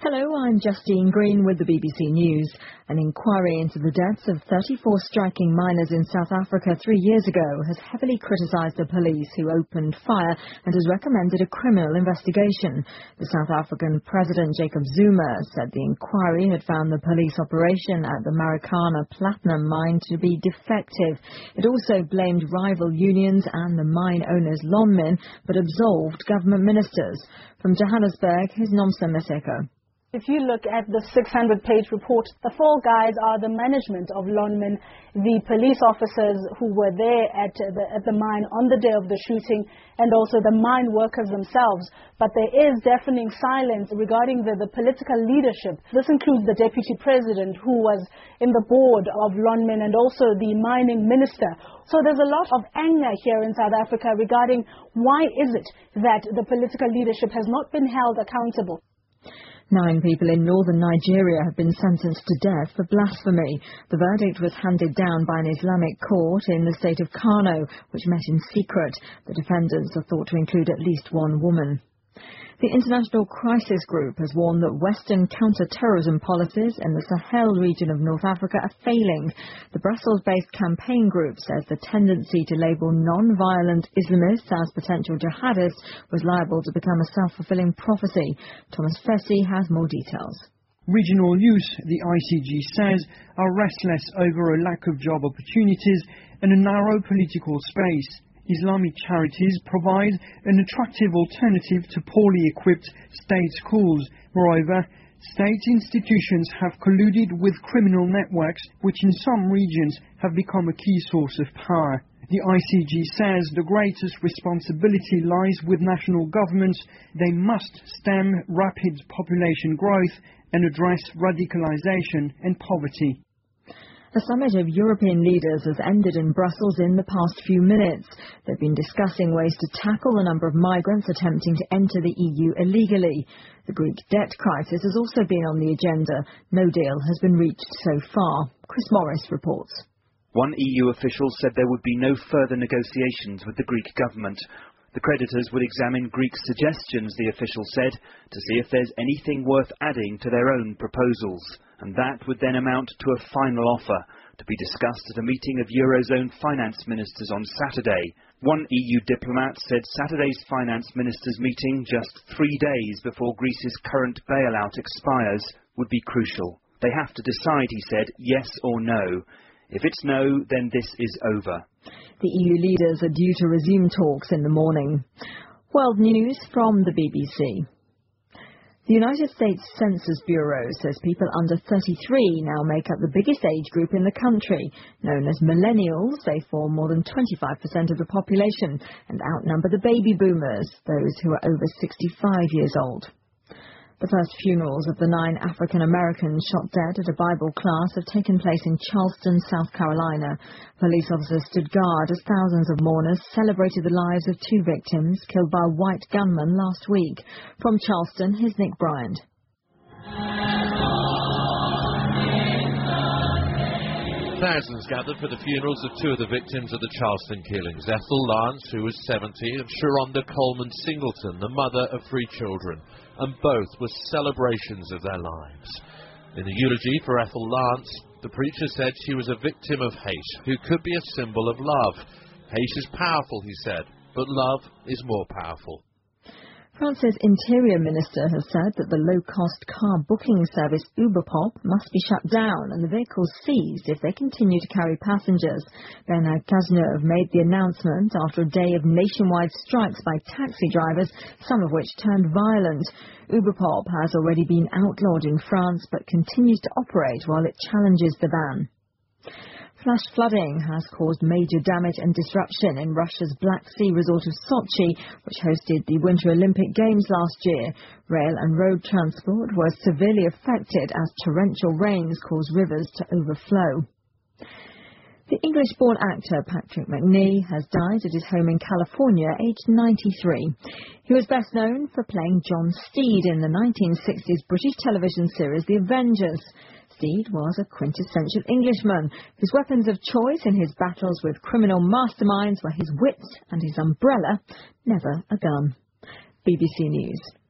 Hello, I'm Justine Green with the BBC News. An inquiry into the deaths of 34 striking miners in South Africa 3 years ago has heavily criticised the police who opened fire and has recommended a criminal investigation. The South African President Jacob Zuma said the inquiry had found the police operation at the Marikana Platinum mine to be defective. It also blamed rival unions and the mine owners' Lonmin, but absolved government ministers. From Johannesburg, here's Nomsa Maseko. If you look at the 600-page report, the fall guys are the management of Lonmin, the police officers who were there at the mine on the day of the shooting, and also the mine workers themselves. But there is deafening silence regarding the political leadership. This includes the deputy president who was in the board of Lonmin and also the mining minister. So there's a lot of anger here in South Africa regarding why is it that the political leadership has not been held accountable. 9 people in northern Nigeria have been sentenced to death for blasphemy. The verdict was handed down by an Islamic court in the state of Kano, which met in secret. The defendants are thought to include at least one woman. The International Crisis Group has warned that Western counter-terrorism policies in the Sahel region of North Africa are failing. The Brussels-based campaign group says the tendency to label non-violent Islamists as potential jihadists was liable to become a self-fulfilling prophecy. Thomas Fessy has more details. Regional youth, the ICG says, are restless over a lack of job opportunities and a narrow political space. Islamic charities provide an attractive alternative to poorly equipped state schools. Moreover, state institutions have colluded with criminal networks, which in some regions have become a key source of power. The ICG says the greatest responsibility lies with national governments. They must stem rapid population growth and address radicalisation and poverty. A summit of European leaders has ended in Brussels in the past few minutes. They've been discussing ways to tackle the number of migrants attempting to enter the EU illegally. The Greek debt crisis has also been on the agenda. No deal has been reached so far. Chris Morris reports. One EU official said there would be no further negotiations with the Greek government. The creditors would examine Greek's suggestions, the official said, to see if there's anything worth adding to their own proposals. And that would then amount to a final offer, to be discussed at a meeting of Eurozone finance ministers on Saturday. One EU diplomat said Saturday's finance ministers' meeting, just 3 days before Greece's current bailout expires, would be crucial. They have to decide, he said, yes or no. If it's no, then this is over. The EU leaders are due to resume talks in the morning. World news from the BBC. The United States Census Bureau says people under 33 now make up the biggest age group in the country. Known as millennials, they form more than 25% of the population and outnumber the baby boomers, those who are over 65 years old. The first funerals of the 9 African Americans shot dead at a Bible class have taken place in Charleston, South Carolina. Police officers stood guard as thousands of mourners celebrated the lives of 2 victims killed by a white gunman last week. From Charleston, here's Nick Bryant. Thousands gathered for the funerals of 2 of the victims of the Charleston killings, Ethel Lance, who was 70, and Sharonda Coleman Singleton, the mother of 3 children, and both were celebrations of their lives. In the eulogy for Ethel Lance, the preacher said she was a victim of hate, who could be a symbol of love. Hate is powerful, he said, but love is more powerful. France's Interior Minister has said that the low-cost car booking service Uberpop must be shut down and the vehicles seized if they continue to carry passengers. Bernard Cazeneuve made the announcement after a day of nationwide strikes by taxi drivers, some of which turned violent. Uberpop has already been outlawed in France but continues to operate while it challenges the ban. Flash flooding has caused major damage and disruption in Russia's Black Sea resort of Sochi, which hosted the Winter Olympic Games last year. Rail and road transport was severely affected as torrential rains caused rivers to overflow. The English-born actor Patrick Macnee has died at his home in California, aged 93. He was best known for playing John Steed in the 1960s British television series The Avengers. Steed was a quintessential Englishman, whose weapons of choice in his battles with criminal masterminds were his wits and his umbrella, never a gun. BBC News.